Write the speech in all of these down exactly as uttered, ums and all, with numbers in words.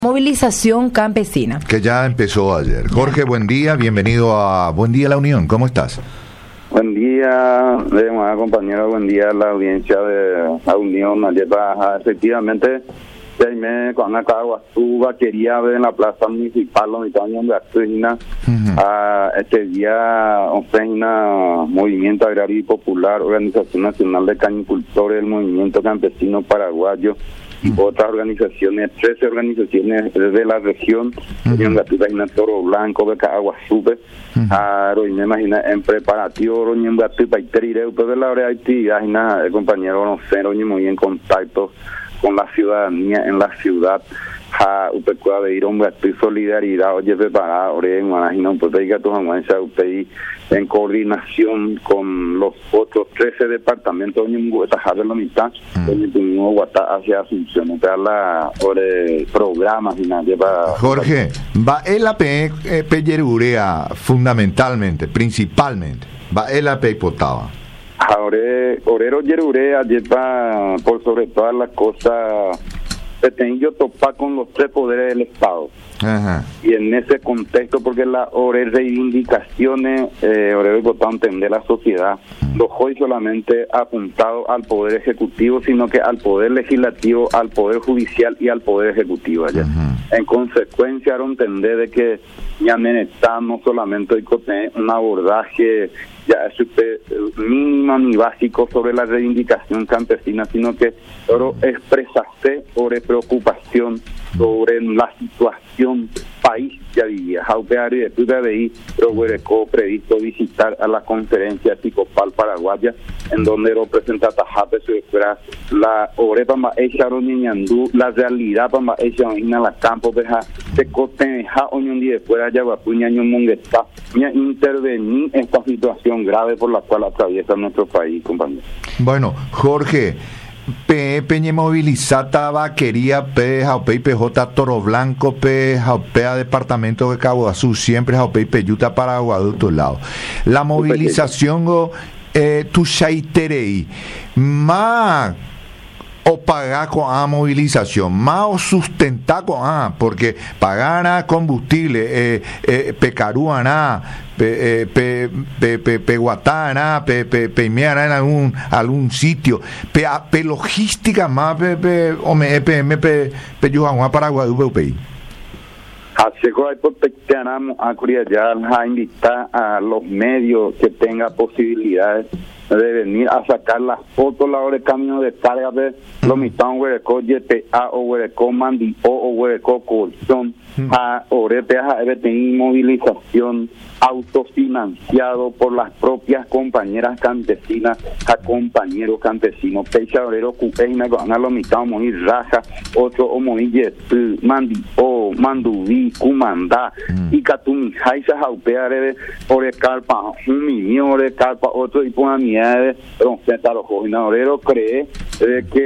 Movilización campesina. Que ya empezó ayer. Jorge, buen día, bienvenido a Buen Día La Unión, ¿cómo estás? Buen día, demás compañeros, buen día a la audiencia de La Unión. Ayer baja, efectivamente, me con acá Guasuba quería ver en la plaza municipal la mitad de Argentina a este día una movimiento agrario y popular, Organización Nacional de Cañicultores, el Movimiento Campesino Paraguayo y otras organizaciones, trece organizaciones de la región, Unión uh-huh. Toro Blanco, Beca Aguasupe, a uh-huh. me imagino en preparativo, Unión Gatupa y Terireu, pero la hora de actividad, el compañero no sé, muy en contacto con la ciudadanía en la ciudad, a usted puede ir a un gasto y solidaridad, oye, preparado, ore, imagino, pues hay gatos usted en coordinación con los otros trece departamentos de de la mitad, hacia Asunción, para la ore, programas y nadie para... Jorge, va el A P eh, Pellerurea fundamentalmente, principalmente, va el A P Potaba. Ahora, Orero Yerurea lleva por sobre todas las cosas, yo topar con los tres poderes del Estado. Ajá. Y en ese contexto, porque las reivindicaciones, eh, Orero votado entender la sociedad, no hoy solamente apuntado al poder ejecutivo, sino que al poder legislativo, al poder judicial y al poder ejecutivo allá. Ajá. En consecuencia, ahora entender de que ya necesitamos solamente hoy un abordaje ya es usted mínimo ni básico sobre la reivindicación campesina, sino que solo expresaste sobre preocupación sobre la situación país ya vivía. Jaupeari de Tuda de ahí, pero previsto visitar a la conferencia Ticopal Paraguaya, en donde lo presenta Tajape fuera la orepa ma echa roñandú, la realidad para echa en la campo deja se coteja un día fuera ya vapuña un mongueta ya intervenir esta situación grave por la cual atraviesa nuestro país, compañero. Bueno, Jorge, P Peñe movilizata vaquería P Jaupe y P J Toro Blanco P Jaupea Departamento de Caguazú siempre Jaupe y Peyuta Paraguay de otro lado. La movilización go eh, tu shaiterei más o pagar con a movilización, más o sustentar con a, porque pagar a combustible, eh, eh, pecaruana, pe, eh, pe, pe, pe, peguatana, pe, pe, pemeara en algún algún sitio, pe, pe logística más, pe, pe, o me, pe, me, pe, pe, yo a Paraguay, pe, Así que hay proteccionamos a Curiayal a invitar a los medios que tengan posibilidades de venir a sacar las fotos la hora de camino de carga de los mitán huereco Y T A o huereco Mandi o o huereco colchón a orepeas a tener movilización autofinanciado por las propias compañeras campesinas a compañeros campesinos pecha orero cupeina con a los mitán muy raja otro o muy Mandi o Mandubí Cumandá y Catumi Jaisa Jaupeare orecarpa un millón orecarpa otro y pon a mi a los coordinadores cree eh, que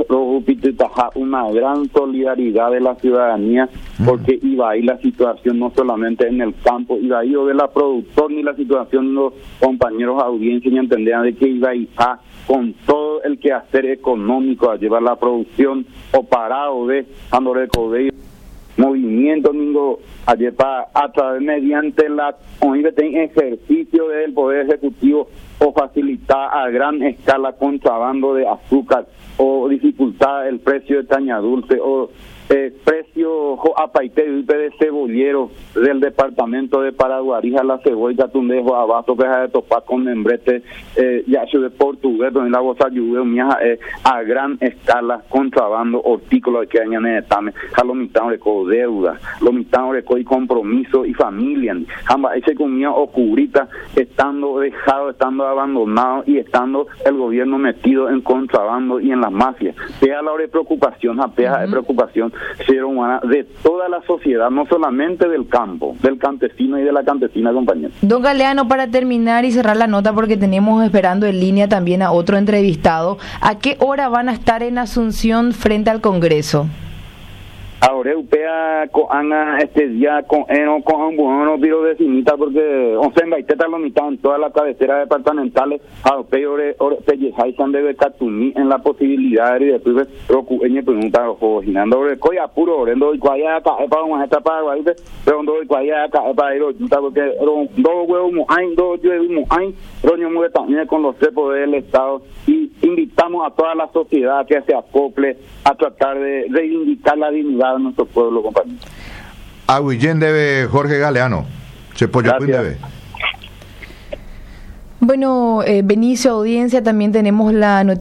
una gran solidaridad de la ciudadanía porque iba ahí la situación no solamente en el campo, iba ahí o de la productor ni la situación de los compañeros de audiencia ni entendían de que iba ahí a con todo el quehacer económico a llevar la producción o parado de Andorre Codey movimiento ningo ayer para a través mediante la ejercicio del poder ejecutivo o facilitar a gran escala contrabando de azúcar o dificultar el precio de caña dulce o eh, precio apaite de cebollero del departamento de Paraguarija la cebolla tundejo abasto que de topar con membrete eh, ya de portugués donde la voz ayude eh, a gran escala contrabando hortícola que añade tame a lo mitad de deuda lo mitad de y compromiso y familia ambas ese comida ocurrita estando dejado estando abandonado y estando el gobierno metido en contrabando y en las mafias pega la hora de preocupación pega de preocupación de toda la sociedad, no solamente del campo, del campesino y de la campesina, compañero. Don Galeano, para terminar y cerrar la nota, porque tenemos esperando en línea también a otro entrevistado, ¿a qué hora van a estar en Asunción frente al Congreso? ahora upea con ana este día con eno con un bueno piro de cinita porque once en baiteta lo mitad en todas las cabeceras departamentales a upea ore ore pellejai tan debe catuni en la posibilidad de después procu en pregunta ojo ginando ore coya puro orendo y cuaya acá para una esta para ahí pero ndo y cuaya acá para ir junta porque dos huevos mu hay dos huevos mu hay roño mu también con los tres poderes del Estado y invitamos a toda la sociedad que se acople a tratar de reivindicar la dignidad de nuestro pueblo, compañero. Aguillén debe Jorge Galeano. Se debe. Bueno, eh, Benicio, audiencia, también tenemos la noticia.